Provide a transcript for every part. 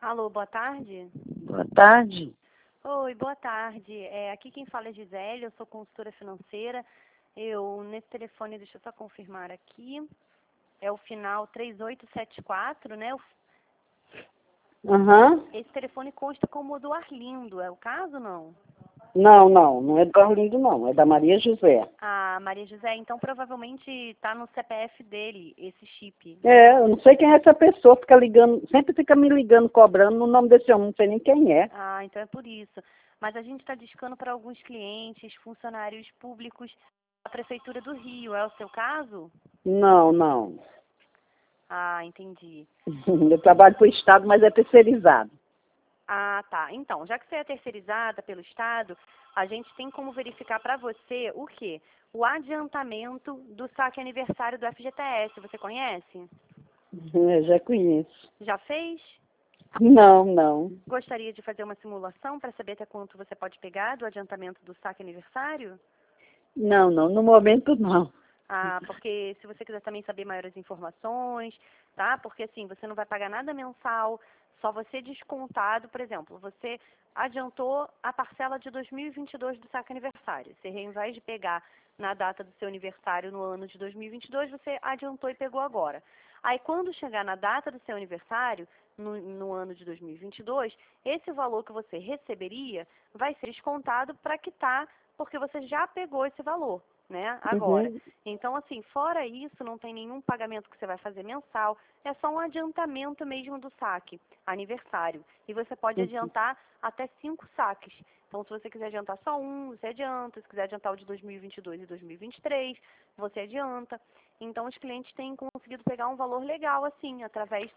Alô, boa tarde. Boa tarde. Oi, boa tarde. Aqui quem fala é Gisele, eu sou consultora financeira. Nesse telefone, deixa eu só confirmar aqui, é o final 3874, né? Aham. Esse telefone consta como o do Arlindo, é o caso, não? Não é do Arlindo, não. É da Maria José. Ah, Maria José, então provavelmente está no CPF dele, esse chip. Eu não sei quem é essa pessoa, fica ligando, sempre fica me ligando, cobrando no nome desse homem, não sei nem quem é. Ah, então é por isso. Mas a gente está discando para alguns clientes, funcionários públicos da Prefeitura do Rio, é o seu caso? Não. Ah, entendi. Eu trabalho para o Estado, mas é terceirizado. Ah, tá. Então, já que você é terceirizada pelo Estado, a gente tem como verificar para você o quê? O adiantamento do saque aniversário do FGTS. Você conhece? Eu já conheço. Já fez? Não. Gostaria de fazer uma simulação para saber até quanto você pode pegar do adiantamento do saque aniversário? Não. No momento, não. Ah, porque se você quiser também saber maiores informações, tá? Porque assim, você não vai pagar nada mensal, só você descontado, por exemplo, você adiantou a parcela de 2022 do saque aniversário. Você, ao invés de pegar na data do seu aniversário no ano de 2022, você adiantou e pegou agora. Aí, quando chegar na data do seu aniversário, no ano de 2022, esse valor que você receberia vai ser descontado para quitar, porque você já pegou esse valor, né, agora. Uhum. Então, assim, fora isso, não tem nenhum pagamento que você vai fazer mensal, é só um adiantamento mesmo do saque, aniversário. E você pode adiantar até 5 saques. Então, se você quiser adiantar só um, você adianta. Se quiser adiantar o de 2022 e 2023, você adianta. Então, os clientes têm conseguido pegar um valor legal, assim, através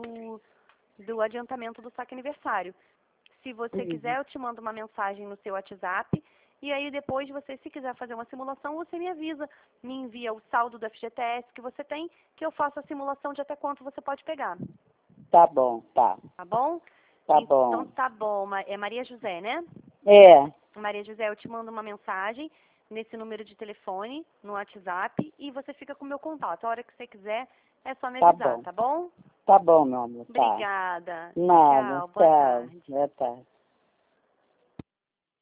do adiantamento do saque aniversário. Se você quiser, eu te mando uma mensagem no seu WhatsApp. E aí depois você, se quiser fazer uma simulação, você me avisa, me envia o saldo do FGTS que você tem, que eu faço a simulação de até quanto você pode pegar. Tá bom, tá. Tá bom? Tá Então bom. tá bom. É Maria José, né? É, Maria José, eu te mando uma mensagem nesse número de telefone, no WhatsApp, e você fica com o meu contato. A hora que você quiser, é só me tá avisar, bom. tá bom? Tá bom, meu amor, tá. Obrigada. Nada, Tchau, boa tchau. tarde. Boa tarde.